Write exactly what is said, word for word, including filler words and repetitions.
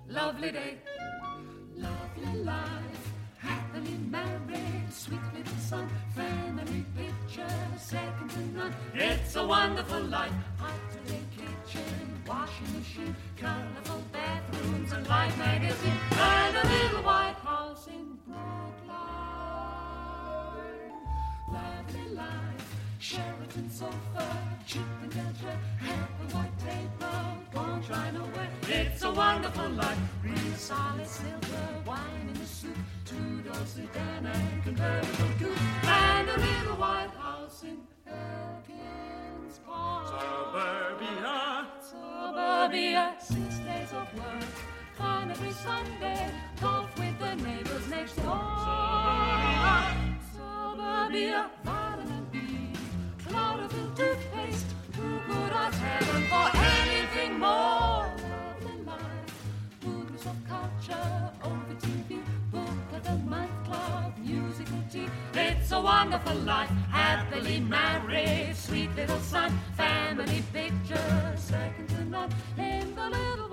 lovely day. Lovely life, happily married, sweet little son, family picture, second to none. It's a wonderful life. Up-to-date kitchen, washing machine, colorful bathrooms, and Life magazine, and a little white house in Brookline. Lovely life, Sheraton sofa, cheap and culture, happy white table, won't try nowhere. It's a wonderful life. Real solid silver, wine in the soup, two-door sedan and convertible coupe, and a little white house in Elkins Park. Suburbia, Suburbia, six days of work, fun every Sunday, golf with the neighbors next door. Suburbia, Suburbia, vitamin B, Cloverfield toothpaste, who could ask heaven for anything more? Lovely life, movies of culture, over T V, book of the month club, musical tea. It's a wonderful life, happily married, sweet little son, family picture, second to none, in the little